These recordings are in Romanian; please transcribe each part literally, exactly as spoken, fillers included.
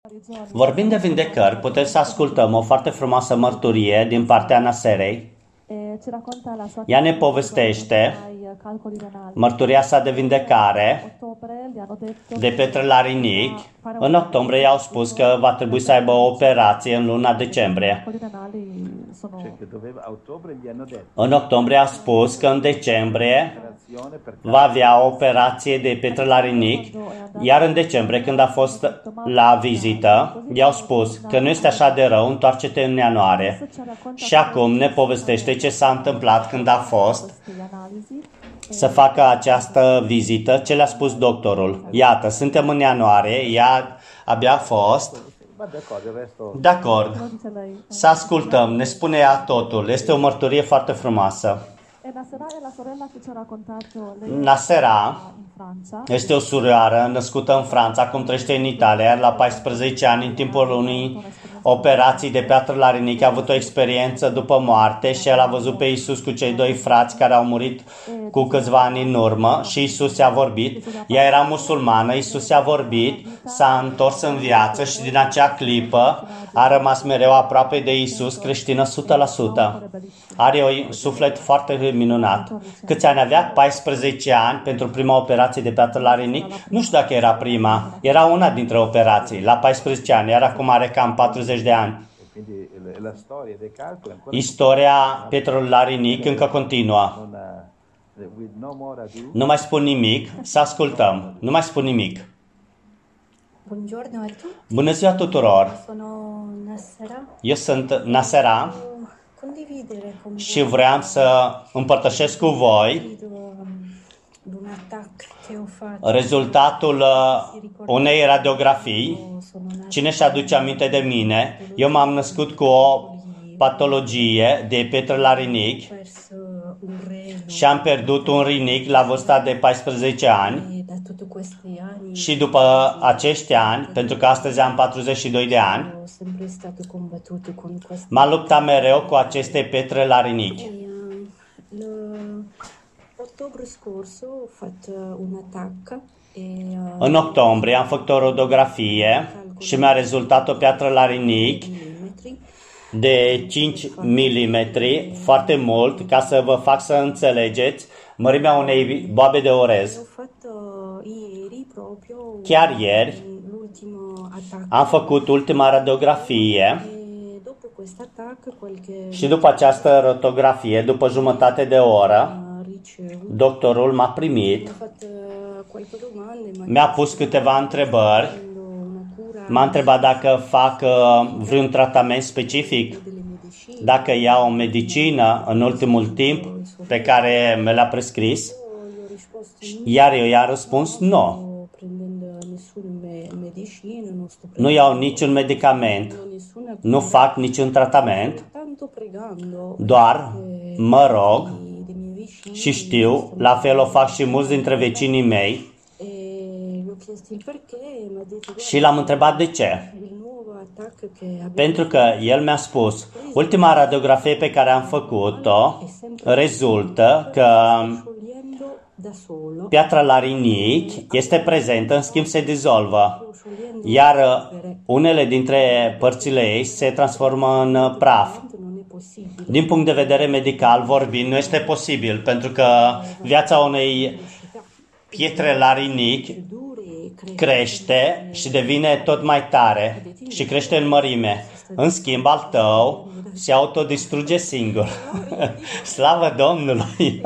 Vorbind de vindecări, putem să ascultăm o foarte frumoasă mărturie din partea Naserei. Ea ne povestește mărturia sa de vindecare de Petre Larinic. În octombrie i-au spus că va trebui să aibă o operație în luna decembrie. În octombrie a spus că în decembrie va avea o operație de Petre Larinic, iar în decembrie, când a fost la vizită, i-au spus că nu este așa de rău, întoarce-te în ianuarie. Și acum ne povestește ce s-a întâmplat când a fost să facă această vizită, ce le-a spus doctorul. Iată, suntem în ianuarie, ea abia a fost. De acord, să ascultăm, ne spune ea totul, este o mărturie foarte frumoasă. Nasera este o surioară născută în Franța, acum trăiește în Italia, iar la paisprezece ani, în timpul unei operații de Petre Larinic, a avut o experiență după moarte și el a văzut pe Iisus cu cei doi frați care au murit cu câțiva ani în urmă și Iisus i-a vorbit. Ea era musulmană, Iisus i-a vorbit, s-a întors în viață și din acea clipă a rămas mereu aproape de Iisus, creștină o sută la sută. Are un suflet foarte minunat. Câți ani avea? paisprezece ani pentru prima operație de Petre Larinic. Nu știu dacă era prima, era una dintre operații, la paisprezece ani, iar acum are cam patruzeci de ani. Istoria Petre Larinic încă continuă. Nu mai spun nimic, să ascultăm. Nu mai spun nimic. Bună ziua tuturor! Eu sunt Nasera și vreau să împărtășesc cu voi rezultatul unei radiografii. Cine și aduce aminte de mine? Eu m-am născut cu o patologie de Petre Larinic și am pierdut un rinic la vârsta de paisprezece ani. Și după acești ani, pentru că astăzi am patruzeci și doi de ani, m-am luptat mereu cu aceste Petre Larinic. În octombrie am făcut o radiografie și mi-a rezultat o Petre Larinic de cinci milimetri, foarte mult, ca să vă fac să înțelegeți mărimea unei boabe de orez. Chiar ieri am făcut ultima radiografie și după această radiografie, după jumătate de oră, doctorul m-a primit, mi-a pus câteva întrebări, m-a întrebat dacă fac vreun tratament specific, dacă iau o medicină în ultimul timp pe care me l-a prescris, iar eu i-am răspuns nu. Nu iau niciun medicament, nu fac niciun tratament, doar mă rog și știu, la fel o fac și mulți dintre vecinii mei și l-am întrebat de ce. Pentru că el mi-a spus, ultima radiografie pe care am făcut-o rezultă că Petre Larinic este prezentă, în schimb se dizolvă, iar unele dintre părțile ei se transformă în praf. Din punct de vedere medical vorbind, nu este posibil, pentru că viața unei Petre Larinic crește și devine tot mai tare și crește în mărime. În schimb, al tău se autodistruge singur. Slavă Domnului!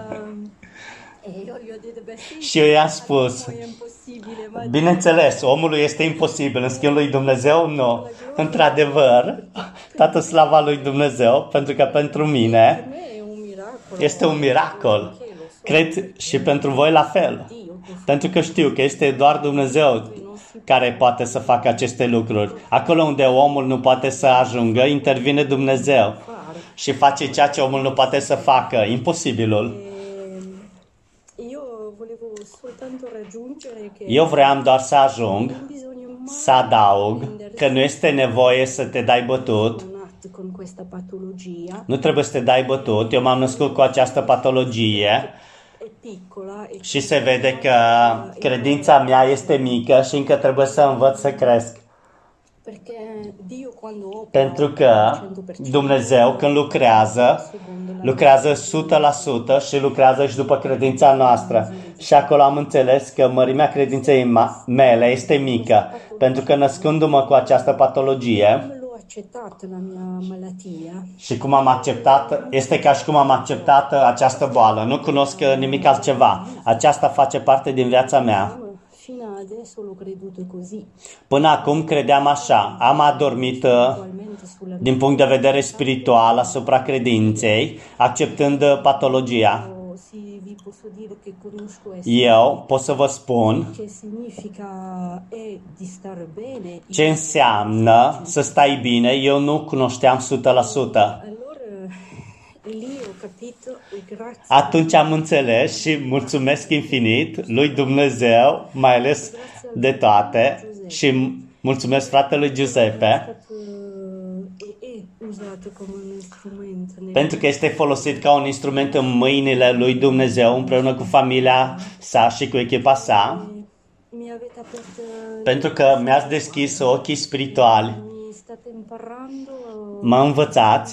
Și eu i-am spus, bineînțeles, omului este imposibil, în schimb lui Dumnezeu nu. Într-adevăr, toată slava lui Dumnezeu, pentru că pentru mine este un miracol. Cred și pentru voi la fel. Pentru că știu că este doar Dumnezeu care poate să facă aceste lucruri. Acolo unde omul nu poate să ajungă, intervine Dumnezeu și face ceea ce omul nu poate să facă, imposibilul. Eu vreau doar să ajung, să adaug că nu este nevoie să te dai bătut. Nu trebuie să te dai bătut. Eu m-am născut cu această patologie și se vede că credința mea este mică și încă trebuie să învăț să cresc. Pentru că Dumnezeu, când lucrează, lucrează o sută la sută și lucrează și după credința noastră. Și acolo am înțeles că mărimea credinței mele este mică, pentru că născându-mă cu această patologie și cum am acceptat, este ca și cum am acceptat această boală. Nu cunosc nimic altceva. Aceasta face parte din viața mea. Până acum credeam așa, am adormit din punct de vedere spiritual asupra credinței, acceptând patologia. Eu pot să vă spun ce înseamnă să stai bine, eu nu cunoșteam o sută la sută. Atunci am înțeles și mulțumesc infinit lui Dumnezeu, mai ales de toate, și mulțumesc fratelui Giuseppe pentru că este folosit ca un instrument în mâinile lui Dumnezeu împreună cu familia sa și cu echipa sa, pentru că mi-ați deschis ochii spirituali, m-a învățat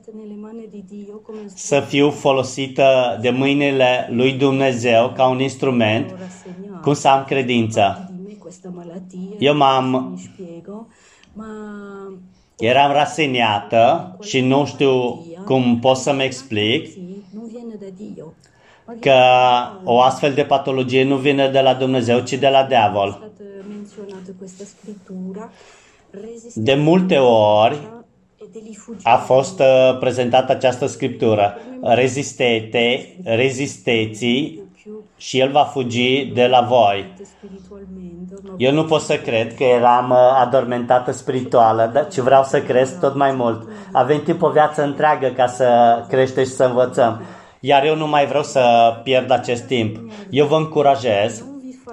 să fiu folosită de mâinile lui Dumnezeu ca un instrument, cum să am credință. Eu m-am... Eram raseniată și nu știu cum pot să-mi explic că o astfel de patologie nu vine de la Dumnezeu, ci de la diavol. De multe ori a fost uh, prezentată această scriptură. Rezistete, rezisteți și el va fugi de la voi. Eu nu pot să cred că eram uh, adormentată spirituală, dar ci vreau să cresc tot mai mult. Avem timp o viață întreagă ca să creștem și să învățăm. Iar eu nu mai vreau să pierd acest timp. Eu vă încurajez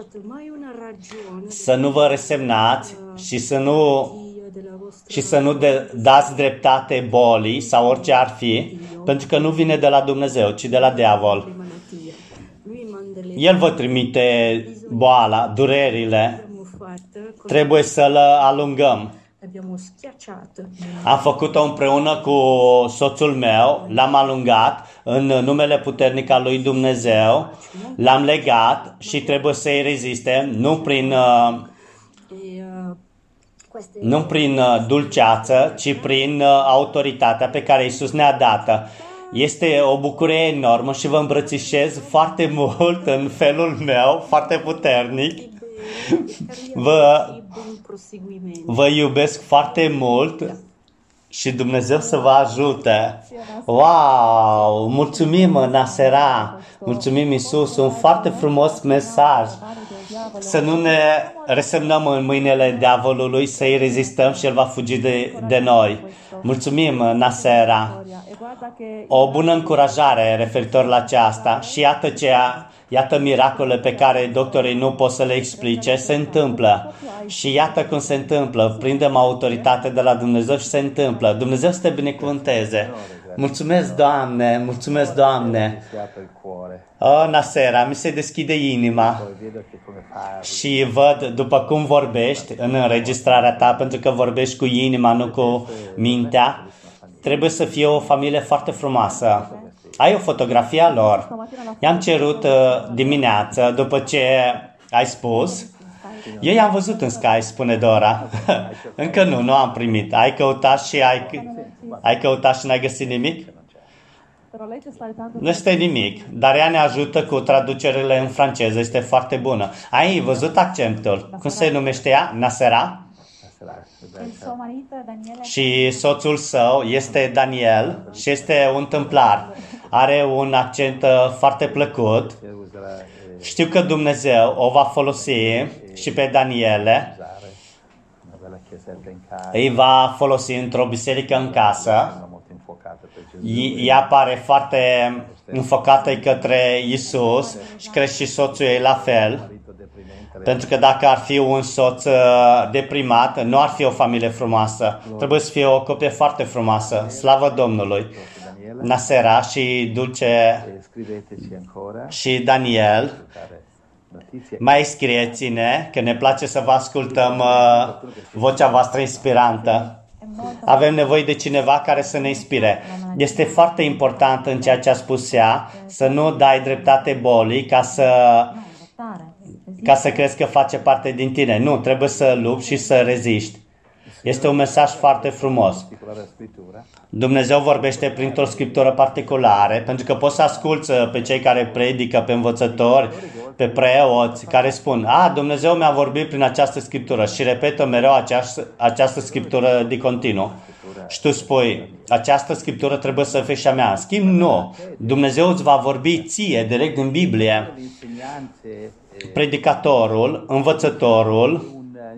să nu vă resemnați și să nu și să nu de, dați dreptate bolii sau orice ar fi, pentru că nu vine de la Dumnezeu, ci de la diavol. El vă trimite boala, durerile, trebuie să-l alungăm. Am făcut-o împreună cu soțul meu, l-am alungat în numele puternic al lui Dumnezeu, l-am legat și trebuie să-i rezistem, nu prin... Uh, nu prin dulceață, ci prin autoritatea pe care Iisus ne-a dat. Este o bucurie enormă și vă îmbrățișez foarte mult în felul meu, foarte puternic. Vă, vă iubesc foarte mult și Dumnezeu să vă ajute. Wow! Mulțumim, Nasera! Mulțumim, Iisus! Un foarte frumos mesaj. Să nu ne resemnăm în mâinile diavolului, să-i rezistăm și el va fugi de, de noi. Mulțumim, Nasera! O bună încurajare referitor la aceasta și iată ceea, iată miracole pe care doctorii nu pot să le explice, se întâmplă. Și iată cum se întâmplă. Prindem autoritate de la Dumnezeu și se întâmplă. Dumnezeu să te binecuvânteze. Mulțumesc, Doamne, mulțumesc, Doamne. Oh, Nasera, mi se deschide inima și văd după cum vorbești în înregistrarea ta, pentru că vorbești cu inima, nu cu mintea. Trebuie să fie o familie foarte frumoasă. Ai o fotografie a lor. I-am cerut uh, dimineață, după ce ai spus. Eu i-am văzut în Sky, spune Dora. Încă nu, nu am primit. Ai căutat și ai, ai căutat și n-ai găsit nimic? Nu este nimic, dar ea ne ajută cu traducerile în franceză, este foarte bună. Ai văzut accentul? Cum se numește ea? Nasera? Și soțul său este Daniel și este un tâmplar. Are un accent foarte plăcut. Știu că Dumnezeu o va folosi și pe Daniele. Îi va folosi într-o biserică în casă. Ea pare foarte înfocată către Iisus și cred și soțul ei la fel. Pentru că dacă ar fi un soț deprimat, nu ar fi o familie frumoasă. Trebuie să fie o copie foarte frumoasă. Slavă Domnului! Nasera și Dulce și Daniel Mai scrieți-ne, că ne place să vă ascultăm uh, vocea voastră inspirantă. Avem nevoie de cineva care să ne inspire. Este foarte important în ceea ce a spus ea să nu dai dreptate bolii ca să, ca să crezi că face parte din tine. Nu, trebuie să lupți și să reziști. Este un mesaj foarte frumos. Dumnezeu vorbește printr-o scriptură particulară, pentru că poți să asculți pe cei care predică, pe învățători, pe preoți, care spun, a, Dumnezeu mi-a vorbit prin această scriptură și repetă mereu această, această scriptură de continuu. Și tu spui, această scriptură trebuie să fie și a mea. În schimb, nu. Dumnezeu îți va vorbi ție, direct din Biblie. Predicatorul, învățătorul,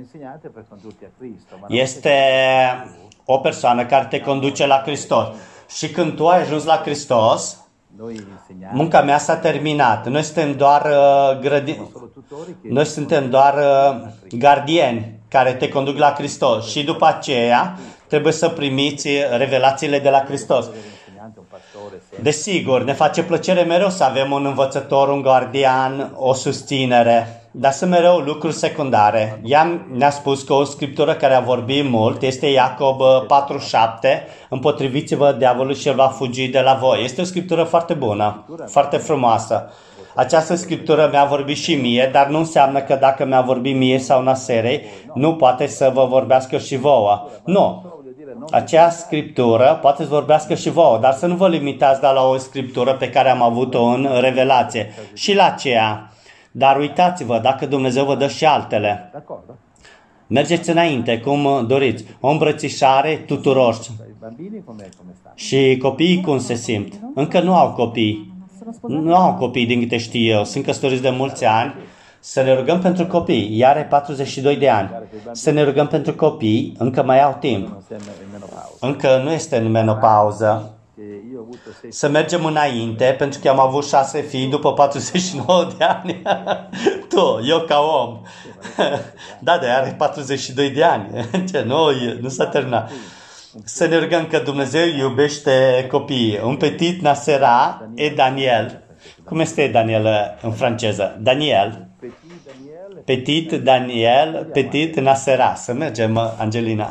este o persoană care te conduce la Hristos. Și când tu ai ajuns la Hristos, munca mea s-a terminat. Noi suntem doar uh, grădi... Noi suntem doar uh, gardieni care te conduc la Hristos. Și după aceea trebuie să primiți revelațiile de la Hristos. Desigur, ne face plăcere mereu să avem un învățător, un gardian, o susținere. Dar sunt mereu lucruri secundare. Ea ne-a spus că o scriptură care a vorbit mult este Iacob patru șapte. Împotriviți-vă diavolului și el va fugi de la voi. Este o scriptură foarte bună, foarte frumoasă. Această scriptură mi-a vorbit și mie, dar nu înseamnă că dacă mi-a vorbit mie sau Naserei, nu poate să vă vorbească și vouă. Nu. Acea scriptură poate să vorbească și vouă, dar să nu vă limitați la o scriptură pe care am avut-o în revelație. Și la aceea. Dar uitați-vă, dacă Dumnezeu vă dă și altele. Mergeți înainte, cum doriți. O îmbrățișare tuturor. Și copiii cum se simt? Încă nu au copii. Nu au copii, din câte știu eu. Sunt căsătoriți de mulți ani. Să ne rugăm pentru copii. Ea are patruzeci și doi de ani. Să ne rugăm pentru copii. Încă mai au timp. Încă nu este în menopauză. Să mergem înainte, pentru că am avut șase fii după patruzeci și nouă de ani. Tu, eu ca om. Da, de are patruzeci și doi de ani. Ce, nu, nu s-a terminat. Să ne rugăm că Dumnezeu iubește copiii. Un petit nasera e Daniel. Cum este Daniel în franceză? Daniel. Petit Daniel, petit nasera. Să mergem, Angelina.